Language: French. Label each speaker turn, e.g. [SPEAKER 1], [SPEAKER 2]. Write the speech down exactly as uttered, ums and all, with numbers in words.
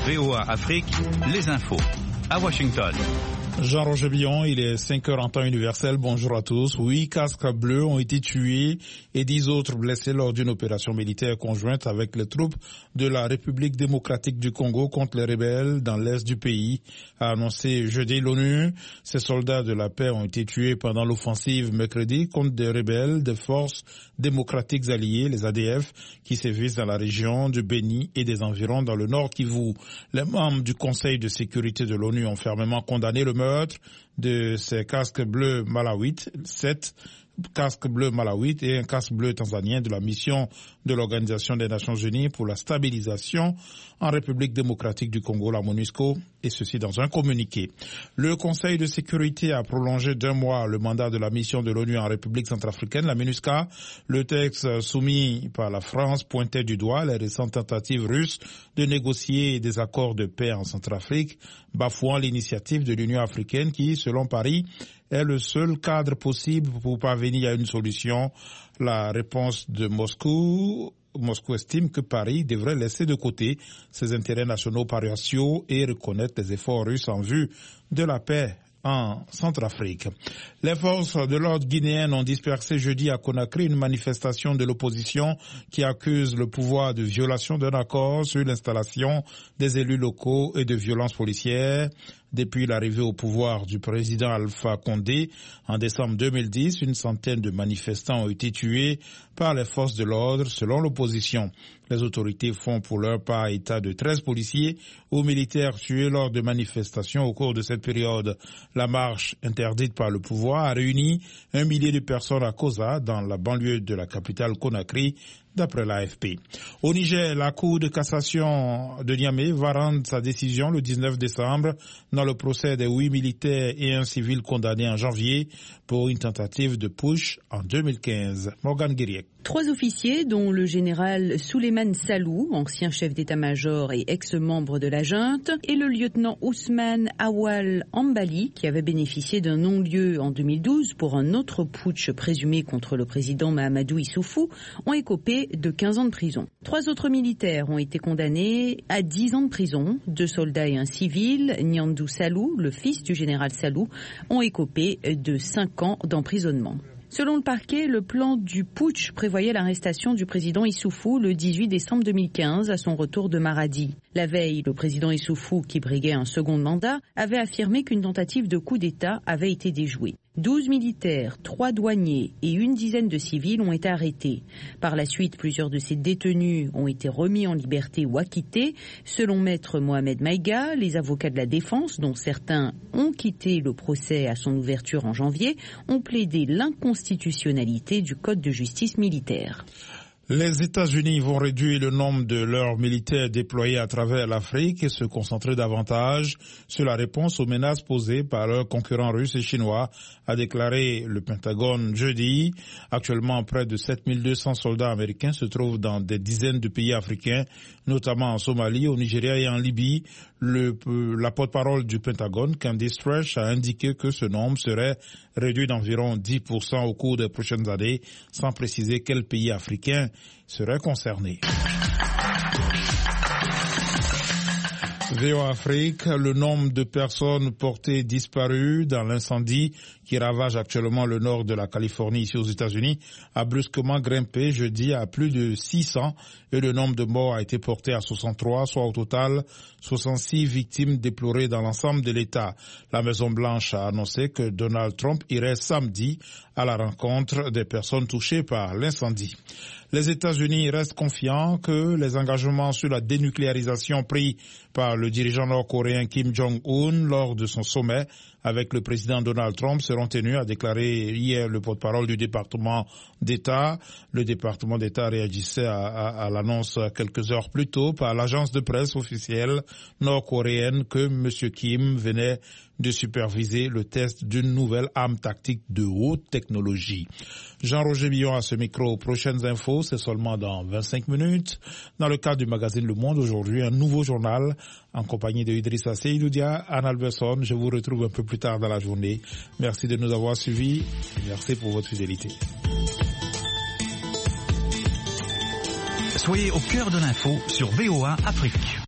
[SPEAKER 1] V O A Afrique, les infos. À Washington.
[SPEAKER 2] Jean-Roger Billon, il est cinq heures en temps universel. Bonjour à tous. Huit casques bleus ont été tués et dix autres blessés lors d'une opération militaire conjointe avec les troupes de la République démocratique du Congo contre les rebelles dans l'est du pays, a annoncé jeudi l'ONU. Ces soldats de la paix ont été tués pendant l'offensive mercredi contre des rebelles des forces démocratiques alliées, les A D F, qui sévissent dans la région du Béni et des environs dans le Nord Kivu. Les membres du Conseil de sécurité de l'ONU ont fermement condamné le meurtre de ces casques bleus malawites, sept casques bleus malawites et un casque bleu tanzanien de la mission de l'Organisation des Nations Unies pour la stabilisation en République démocratique du Congo, la MONUSCO, et ceci dans un communiqué. Le Conseil de sécurité a prolongé d'un mois le mandat de la mission de l'ONU en République centrafricaine, la MINUSCA. Le texte soumis par la France pointait du doigt les récentes tentatives russes de négocier des accords de paix en Centrafrique, bafouant l'initiative de l'Union africaine qui, selon Paris, est le seul cadre possible pour parvenir à une solution. La réponse de Moscou, Moscou estime que Paris devrait laisser de côté ses intérêts nationaux paroissiaux et reconnaître les efforts russes en vue de la paix en Centrafrique. Les forces de l'ordre guinéennes ont dispersé jeudi à Conakry une manifestation de l'opposition qui accuse le pouvoir de violation d'un accord sur l'installation des élus locaux et de violences policières. Depuis l'arrivée au pouvoir du président Alpha Condé en décembre deux mille dix, une centaine de manifestants ont été tués par les forces de l'ordre selon l'opposition. Les autorités font pour leur part état de treize policiers ou militaires tués lors de manifestations au cours de cette période. La marche interdite par le pouvoir a réuni un millier de personnes à Koza, dans la banlieue de la capitale Conakry, d'après l'A F P. Au Niger, la Cour de cassation de Niamey va rendre sa décision le dix-neuf décembre dans le procès des huit militaires et un civil condamnés en janvier pour une tentative de putsch en deux mille quinze. Morgan Guiriek.
[SPEAKER 3] Trois officiers, dont le général Souleymane Salou, ancien chef d'état-major et ex-membre de la junte, et le lieutenant Ousmane Awal Ambali, qui avait bénéficié d'un non-lieu en deux mille douze pour un autre putsch présumé contre le président Mahamadou Issoufou, ont écopé de quinze ans de prison. Trois autres militaires ont été condamnés à dix ans de prison. Deux soldats et un civil, Nyandou Salou, le fils du général Salou, ont écopé de cinq ans d'emprisonnement. Selon le parquet, le plan du putsch prévoyait l'arrestation du président Issoufou le dix-huit décembre deux mille quinze à son retour de Maradi. La veille, le président Issoufou, qui briguait un second mandat, avait affirmé qu'une tentative de coup d'État avait été déjouée. Douze militaires, trois douaniers et une dizaine de civils ont été arrêtés. Par la suite, plusieurs de ces détenus ont été remis en liberté ou acquittés. Selon maître Mohamed Maïga, les avocats de la défense, dont certains ont quitté le procès à son ouverture en janvier, ont plaidé l'inconstitutionnalité du code de justice militaire.
[SPEAKER 2] Les États-Unis vont réduire le nombre de leurs militaires déployés à travers l'Afrique et se concentrer davantage sur la réponse aux menaces posées par leurs concurrents russes et chinois, a déclaré le Pentagone jeudi. Actuellement, près de sept mille deux cents soldats américains se trouvent dans des dizaines de pays africains, notamment en Somalie, au Nigeria et en Libye. Le, la porte-parole du Pentagone, Candice Fresh, a indiqué que ce nombre serait réduit d'environ dix pour cent au cours des prochaines années, sans préciser quel pays africain serait concerné. V O A Afrique, le nombre de personnes portées disparues dans l'incendie qui ravage actuellement le nord de la Californie ici aux États-Unis a brusquement grimpé jeudi à plus de six cents et le nombre de morts a été porté à soixante-trois, soit au total soixante-six victimes déplorées dans l'ensemble de l'État. La Maison-Blanche a annoncé que Donald Trump irait samedi à la rencontre des personnes touchées par l'incendie. Les États-Unis restent confiants que les engagements sur la dénucléarisation pris par le dirigeant nord-coréen Kim Jong-un lors de son sommet avec le président Donald Trump seront tenus, a déclaré hier le porte-parole du département d'État. Le département d'État réagissait à, à, à l'annonce quelques heures plus tôt par l'agence de presse officielle nord-coréenne que M. Kim venait de superviser le test d'une nouvelle arme tactique de haute technologie. Jean-Roger Billon à ce micro. Prochaines infos, c'est seulement dans vingt-cinq minutes. Dans le cadre du magazine Le Monde, aujourd'hui, un nouveau journal en compagnie de Idrissa Seydoudia, Anne Alberson. Je vous retrouve un peu plus tard dans la journée. Merci de nous avoir suivis. Merci pour votre fidélité.
[SPEAKER 1] Soyez au cœur de l'info sur V O A Afrique.